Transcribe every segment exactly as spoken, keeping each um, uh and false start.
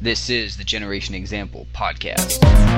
This is the Generation Example podcast.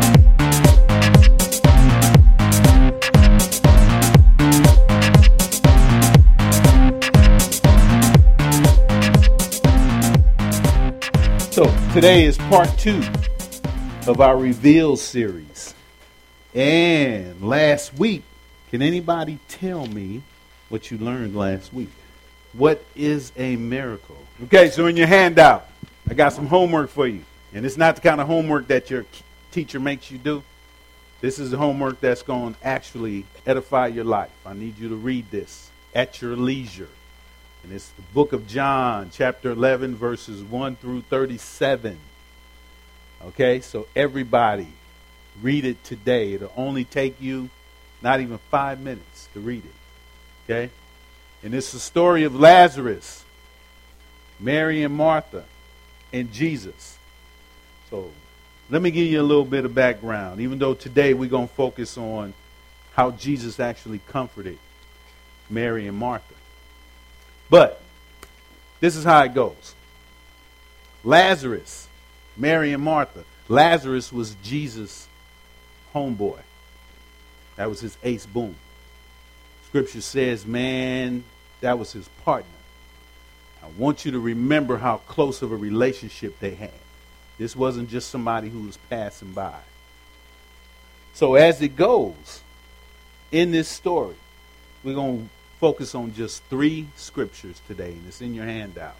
So today is part two of our Reveal series. And last week, can anybody tell me what you learned last week? What is a miracle? Okay, so in your handout, I got some homework for you. And it's not the kind of homework that your teacher makes you do. This is the homework that's going to actually edify your life. I need you to read this at your leisure. And it's the book of John, chapter eleven, verses one through thirty-seven. Okay, so everybody read it today. It'll only take you not even five minutes to read it. Okay? And it's the story of Lazarus, Mary and Martha, and Jesus. So let me give you a little bit of background, even though today we're going to focus on how Jesus actually comforted Mary and Martha. But this is how it goes. Lazarus, Mary and Martha. Lazarus was Jesus' homeboy. That was his ace boom. Scripture says, man, that was his partner. I want you to remember how close of a relationship they had. This wasn't just somebody who was passing by. So as it goes, in this story, we're going to focus on just three scriptures today, and it's in your handout.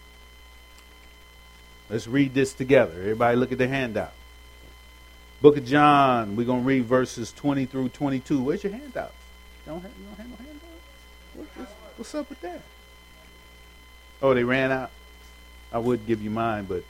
Let's read this together. Everybody look at the handout. Book of John, we're going to read verses twenty through twenty-two. Where's your handout? You don't have, you don't have no handout? What, what's, what's up with that? Oh, they ran out? I would give you mine, but...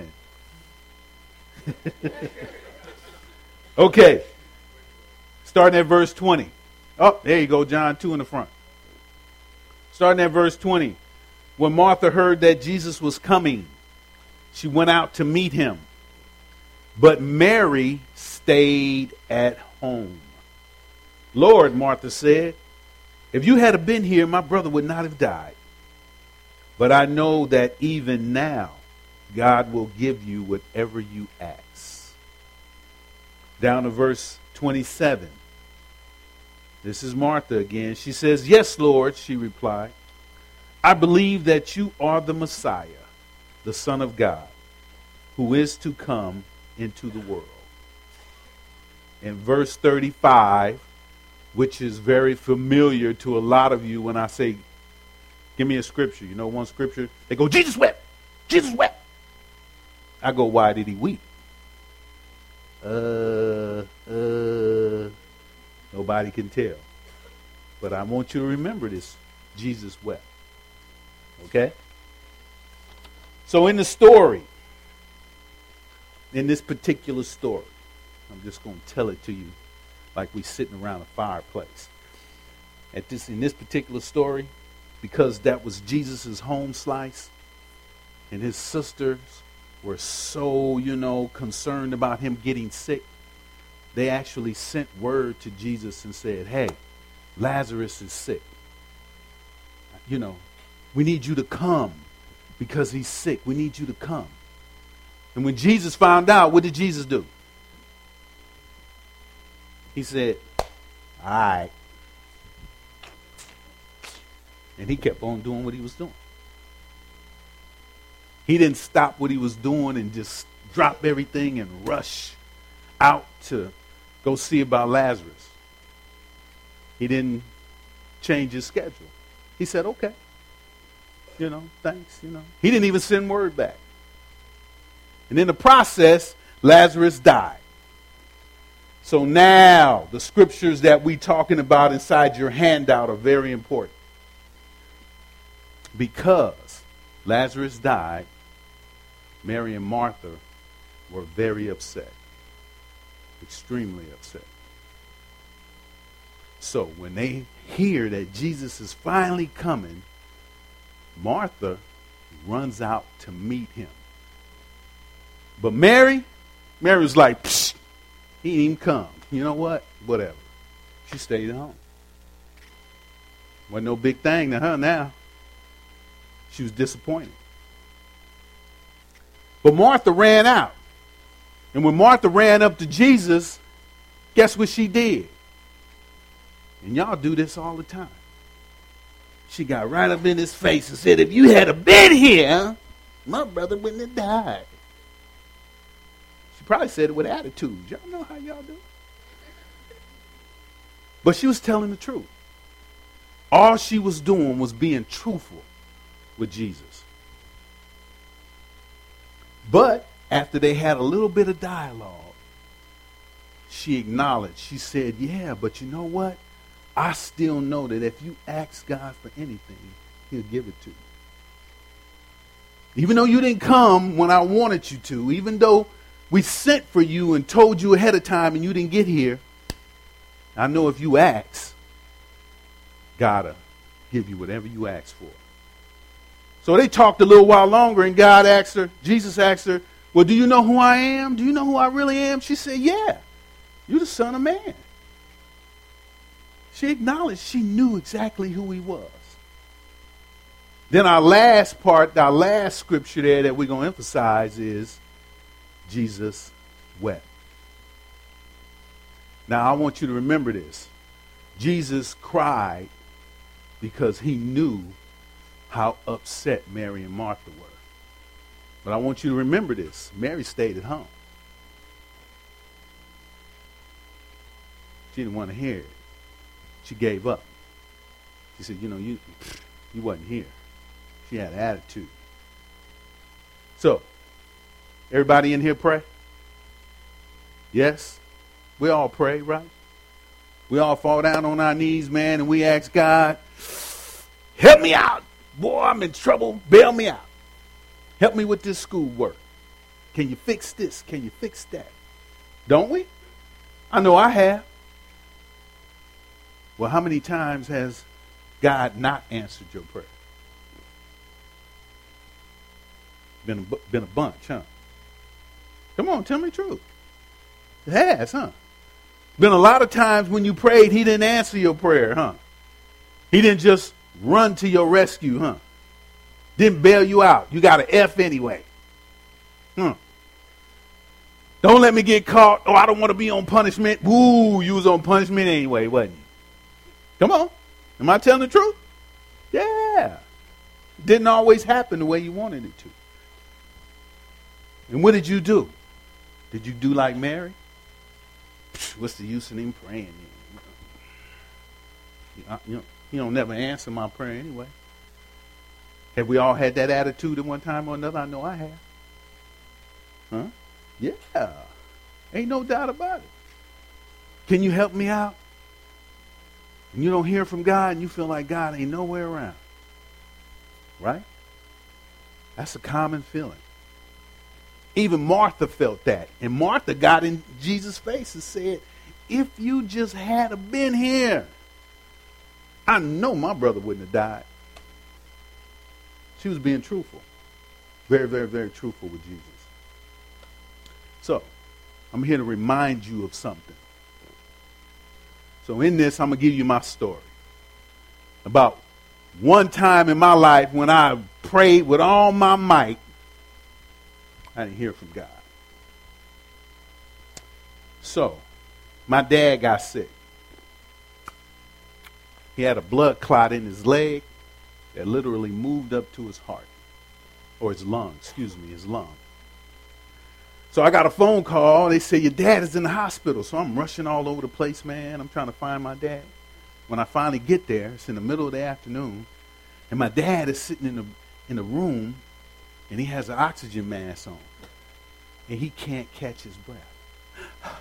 Okay. Starting at verse twenty. Oh, there you go, John, two in the front. Starting at verse twenty. When Martha heard that Jesus was coming, she went out to meet him. But Mary stayed at home. Lord, Martha said, if you had been here, my brother would not have died. But I know that even now, God will give you whatever you ask. Down to verse twenty-seven. This is Martha again. She says, yes, Lord, she replied. I believe that you are the Messiah, the Son of God, who is to come into the world. In verse thirty-five, which is very familiar to a lot of you when I say, give me a scripture. You know one scripture? They go, Jesus wept. Jesus wept. I go, why did he weep? Uh, uh, nobody can tell. But I want you to remember this. Jesus wept. Okay? So in the story, in this particular story, I'm just going to tell it to you like we're sitting around a fireplace. At this, in this particular story, because that was Jesus' home slice, and his sisters were so, you know, concerned about him getting sick, they actually sent word to Jesus and said, hey, Lazarus is sick. You know, we need you to come because he's sick. We need you to come. And when Jesus found out, what did Jesus do? He said, all right. And he kept on doing what he was doing. He didn't stop what he was doing and just drop everything and rush out to go see about Lazarus. He didn't change his schedule. He said, okay. You know, thanks, you know. He didn't even send word back. And in the process, Lazarus died. So now, the scriptures that we're talking about inside your handout are very important. Because Lazarus died, Mary and Martha were very upset. Extremely upset. So when they hear that Jesus is finally coming, Martha runs out to meet him. But Mary, Mary was like, psh, he didn't even come. You know what? Whatever. She stayed at home. Wasn't no big thing to her now. She was disappointed. But Martha ran out. And when Martha ran up to Jesus, guess what she did? And y'all do this all the time. She got right up in his face and said, if you had been here, my brother wouldn't have died. She probably said it with attitude. Y'all know how y'all do it. But she was telling the truth. All she was doing was being truthful with Jesus. But after they had a little bit of dialogue, she acknowledged. She said, yeah, but you know what? I still know that if you ask God for anything, he'll give it to you. Even though you didn't come when I wanted you to, even though we sent for you and told you ahead of time and you didn't get here, I know if you ask, God will give you whatever you ask for. So they talked a little while longer, and God asked her, Jesus asked her, well, do you know who I am? Do you know who I really am? She said, yeah, you're the Son of Man. She acknowledged she knew exactly who he was. Then our last part, our last scripture there that we're going to emphasize is Jesus wept. Now, I want you to remember this. Jesus cried because he knew how upset Mary and Martha were. But I want you to remember this. Mary stayed at home. She didn't want to hear it. She gave up. She said, you know, you, you wasn't here. She had attitude. So, everybody in here pray? Yes? We all pray, right? We all fall down on our knees, man, and we ask God, help me out. Boy, I'm in trouble. Bail me out. Help me with this schoolwork. Can you fix this? Can you fix that? Don't we? I know I have. Well, how many times has God not answered your prayer? Been a, been a bunch, huh? Come on, tell me the truth. It has, huh? Been a lot of times when you prayed, he didn't answer your prayer, huh? He didn't just run to your rescue, huh? Didn't bail you out. You got an F anyway. Hmm. Don't let me get caught. Oh, I don't want to be on punishment. Woo, you was on punishment anyway, wasn't you? Come on. Am I telling the truth? Yeah. Didn't always happen the way you wanted it to. And what did you do? Did you do like Mary? What's the use in him praying? You know, you know, he don't never answer my prayer anyway. Have we all had that attitude at one time or another? I know I have. Huh? Yeah. Ain't no doubt about it. Can you help me out? And you don't hear from God and you feel like God ain't nowhere around. Right? That's a common feeling. Even Martha felt that. And Martha got in Jesus' face and said, if you just had been here, I know my brother wouldn't have died. She was being truthful. Very, very, very truthful with Jesus. So, I'm here to remind you of something. So in this, I'm going to give you my story. About one time in my life when I prayed with all my might, I didn't hear from God. So, my dad got sick. He had a blood clot in his leg that literally moved up to his heart. Or his lung, excuse me, his lung. So I got a phone call. They say, your dad is in the hospital. So I'm rushing all over the place, man. I'm trying to find my dad. When I finally get there, it's in the middle of the afternoon. And my dad is sitting in the, in the room, and he has an oxygen mask on. And he can't catch his breath.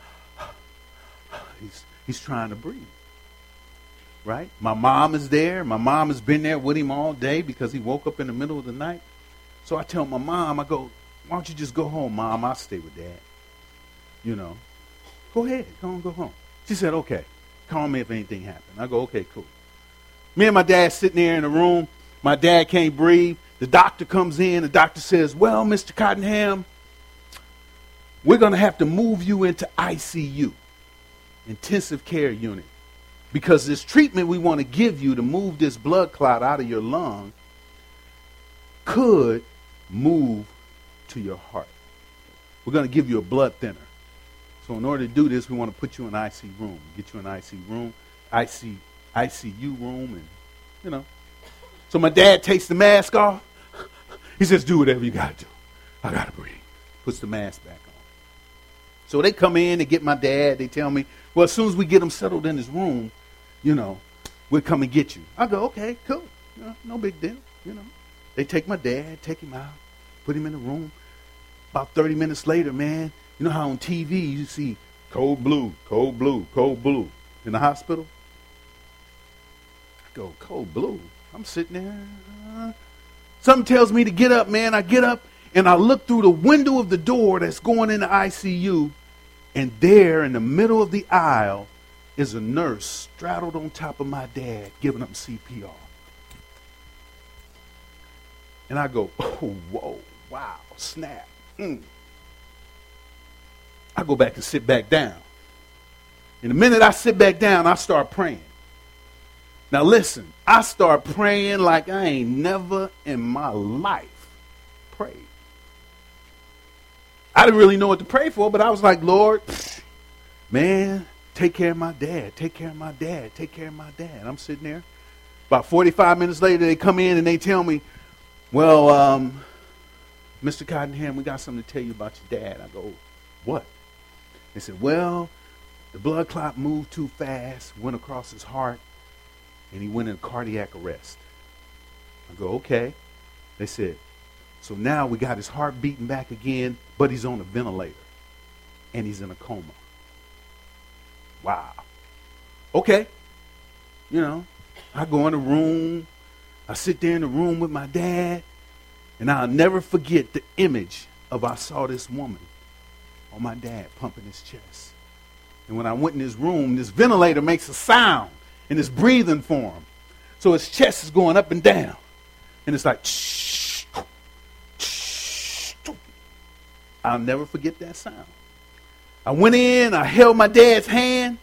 he's, he's trying to breathe. Right? My mom is there. My mom has been there with him all day because he woke up in the middle of the night. So I tell my mom, I go, why don't you just go home, Mom? I'll stay with Dad. You know. Go ahead. Go on, go home. She said, okay. Call me if anything happened. I go, okay, cool. Me and my dad sitting there in the room. My dad can't breathe. The doctor comes in. The doctor says, well, Mister Cottenham, we're going to have to move you into I C U, intensive care unit. Because this treatment we want to give you to move this blood clot out of your lung could move to your heart. We're going to give you a blood thinner. So in order to do this, we want to put you in an I C room. Get you in an I C room, I C, I C U room, and, you know. So my dad takes the mask off. He says, do whatever you got to do. I got to breathe. Puts the mask back on. So they come in, they get my dad. They tell me, well, as soon as we get him settled in his room, you know, we'll come and get you. I go, okay, cool. No, no big deal, you know. They take my dad, take him out, put him in the room. About thirty minutes later, man, you know how on T V you see cold blue, cold blue, cold blue in the hospital? I go, cold blue? I'm sitting there. Uh, something tells me to get up, man. I get up and I look through the window of the door that's going in the I C U, and there in the middle of the aisle is a nurse straddled on top of my dad giving him C P R. And I go, oh, whoa, wow, snap. Mm. I go back and sit back down. And the minute I sit back down, I start praying. Now listen, I start praying like I ain't never in my life prayed. I didn't really know what to pray for, but I was like, Lord, man, take care of my dad, take care of my dad, take care of my dad. I'm sitting there. About forty-five minutes later, they come in and they tell me, well, um, Mister Cottenham, we got something to tell you about your dad. I go, what? They said, well, the blood clot moved too fast, went across his heart, and he went in cardiac arrest. I go, okay. They said, so now we got his heart beating back again, but he's on a ventilator, and he's in a coma. Wow. Okay. You know, I go in the room. I sit there in the room with my dad, and I'll never forget the image of I saw this woman on my dad pumping his chest. And when I went in his room, this ventilator makes a sound, and it's breathing for him. So his chest is going up and down. And it's like, shh, shh. I'll never forget that sound. I went in, I held my dad's hand,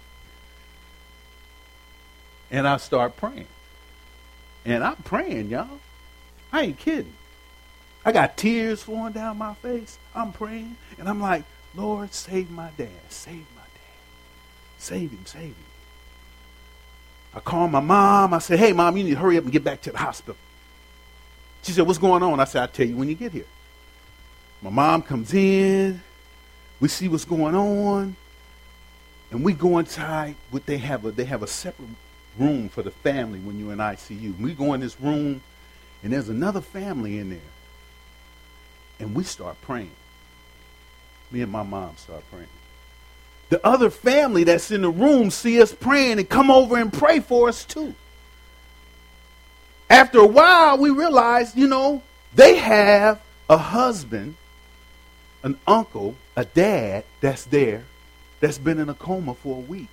and I start praying. And I'm praying, y'all. I ain't kidding. I got tears flowing down my face. I'm praying. And I'm like, Lord, save my dad. Save my dad. Save him. Save him. I called my mom. I said, hey, Mom, you need to hurry up and get back to the hospital. She said, what's going on? I said, I'll tell you when you get here. My mom comes in. We see what's going on. And we go inside. What they have a, they have a separate room for the family when you're in I C U. We go in this room, and there's another family in there. And we start praying. Me and my mom start praying. The other family that's in the room see us praying and come over and pray for us too. After a while, we realize, you know, they have a husband, an uncle, a dad that's there that's been in a coma for a week.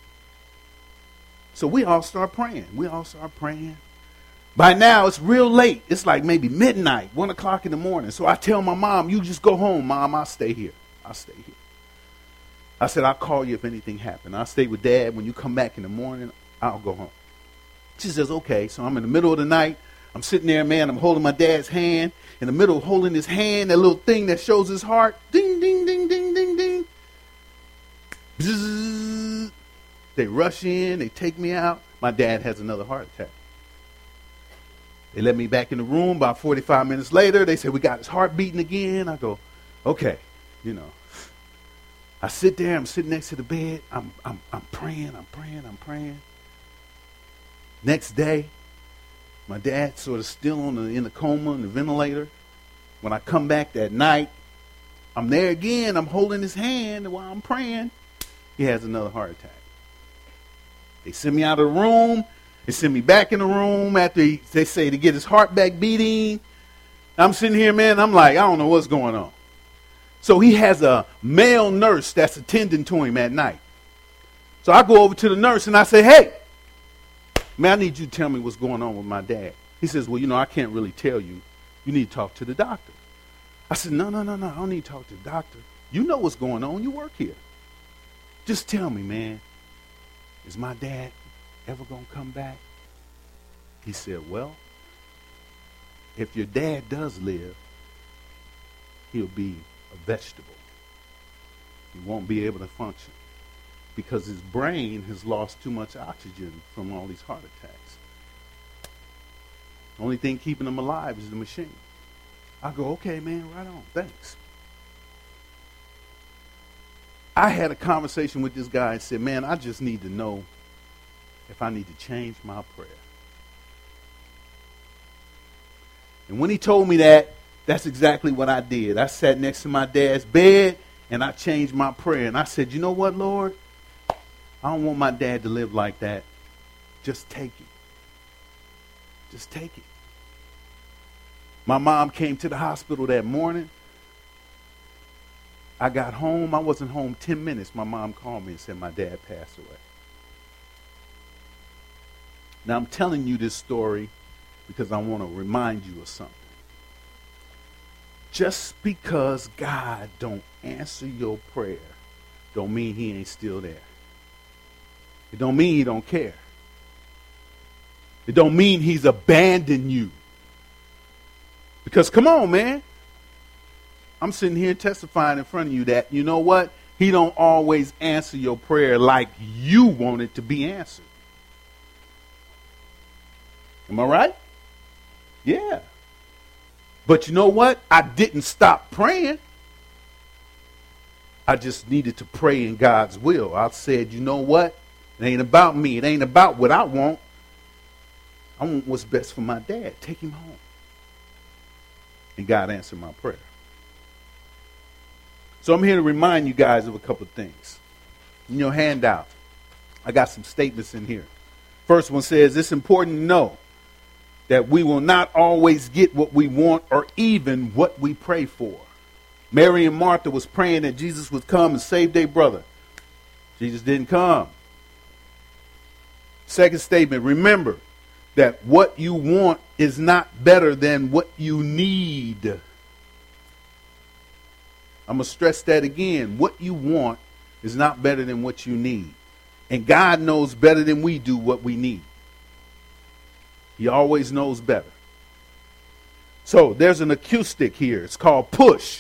So we all start praying. We all start praying. By now, it's real late. It's like maybe midnight, one o'clock in the morning. So I tell my mom, you just go home, Mom. I'll stay here. I'll stay here. I said, I'll call you if anything happened. I'll stay with Dad. When you come back in the morning, I'll go home. She says, okay. So I'm in the middle of the night. I'm sitting there, man. I'm holding my dad's hand. In the middle of holding his hand, that little thing that shows his heart. Ding, ding, ding, ding, ding, ding. Bzzz. They rush in. They take me out. My dad has another heart attack. They let me back in the room. About forty-five minutes later, they say, we got his heart beating again. I go, okay, you know. I sit there. I'm sitting next to the bed. I'm, I'm, I'm praying. I'm praying. I'm praying. Next day, my dad's sort of still on the, in the coma, in the ventilator. When I come back that night, I'm there again. I'm holding his hand while I'm praying. He has another heart attack. They send me out of the room. They send me back in the room after he, they say to get his heart back beating. I'm sitting here, man. I'm like, I don't know what's going on. So he has a male nurse that's attending to him at night. So I go over to the nurse and I say, hey, man, I need you to tell me what's going on with my dad. He says, well, you know, I can't really tell you. You need to talk to the doctor. I said, no, no, no, no. I don't need to talk to the doctor. You know what's going on. You work here. Just tell me, man, is my dad ever going to come back? He said, well, if your dad does live, he'll be a vegetable. He won't be able to function because his brain has lost too much oxygen from all these heart attacks. The only thing keeping him alive is the machine. I go, okay, man, right on, thanks. I had a conversation with this guy and said, man, I just need to know if I need to change my prayer. And when he told me that, that's exactly what I did. I sat next to my dad's bed and I changed my prayer. And I said, you know what, Lord? I don't want my dad to live like that. Just take it. Just take it. My mom came to the hospital that morning. I got home. I wasn't home ten minutes. My mom called me and said my dad passed away. Now I'm telling you this story because I want to remind you of something. Just because God don't answer your prayer don't mean he ain't still there. It don't mean he don't care. It don't mean he's abandoned you. Because come on, man. I'm sitting here testifying in front of you that, you know what? He don't always answer your prayer like you want it to be answered. Am I right? Yeah. But you know what? I didn't stop praying. I just needed to pray in God's will. I said, you know what? It ain't about me. It ain't about what I want. I want what's best for my dad. Take him home. And God answered my prayer. So I'm here to remind you guys of a couple of things. In your handout, I got some statements in here. First one says, it's important to know that we will not always get what we want or even what we pray for. Mary and Martha was praying that Jesus would come and save their brother. Jesus didn't come. Second statement, remember that what you want is not better than what you need. I'm going to stress that again. What you want is not better than what you need. And God knows better than we do what we need. He always knows better. So there's an acoustic here. It's called push.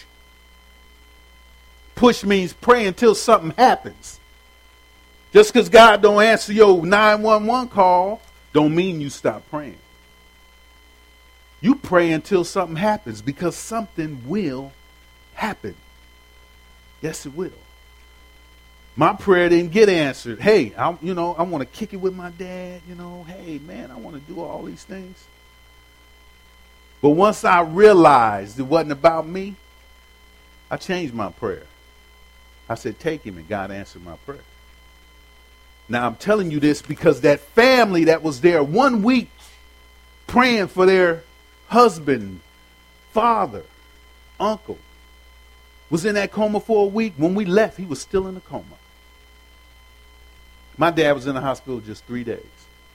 Push means pray until something happens. Just because God don't answer your nine one one call don't mean you stop praying. You pray until something happens because something will happen. Yes, it will. My prayer didn't get answered. Hey, I, you know, I want to kick it with my dad. You know, hey, man, I want to do all these things. But once I realized it wasn't about me, I changed my prayer. I said, take him, and God answered my prayer. Now, I'm telling you this because that family that was there one week praying for their husband, father, uncle, was in that coma for a week. When we left, he was still in a coma. My dad was in the hospital just three days.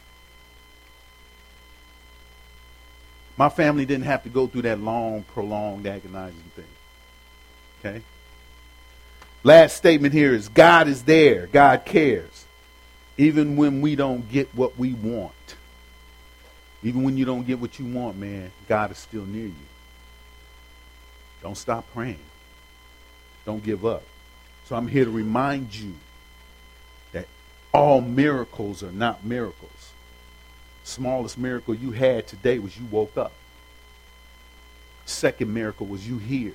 My family didn't have to go through that long, prolonged, agonizing thing. Okay? Last statement here is God is there. God cares. Even when we don't get what we want. Even when you don't get what you want, man, God is still near you. Don't stop praying. Don't give up. So I'm here to remind you that all miracles are not miracles. Smallest miracle you had today was you woke up. Second miracle was you here.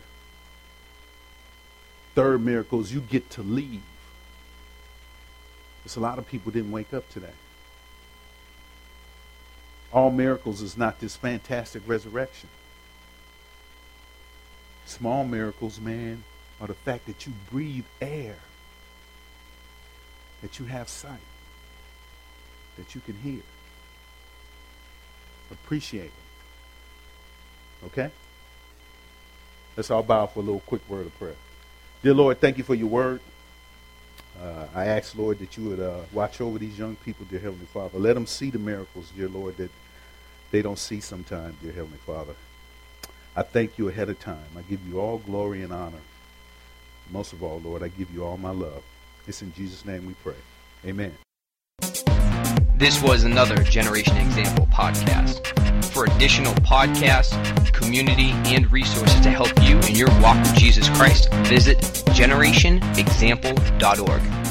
Third miracle is you get to leave. There's a lot of people didn't wake up today. All miracles is not this fantastic resurrection. Small miracles, man, are the fact that you breathe air, that you have sight, that you can hear. Appreciate it. Okay? Let's all bow for a little quick word of prayer. Dear Lord, thank you for your word. Uh, I ask, Lord, that you would uh, watch over these young people, dear Heavenly Father. Let them see the miracles, dear Lord, that they don't see sometimes, dear Heavenly Father. I thank you ahead of time. I give you all glory and honor. Most of all, Lord, I give you all my love. It's in Jesus' name we pray. Amen. This was another Generation Example podcast. For additional podcasts, community, and resources to help you in your walk with Jesus Christ, visit generation example dot org.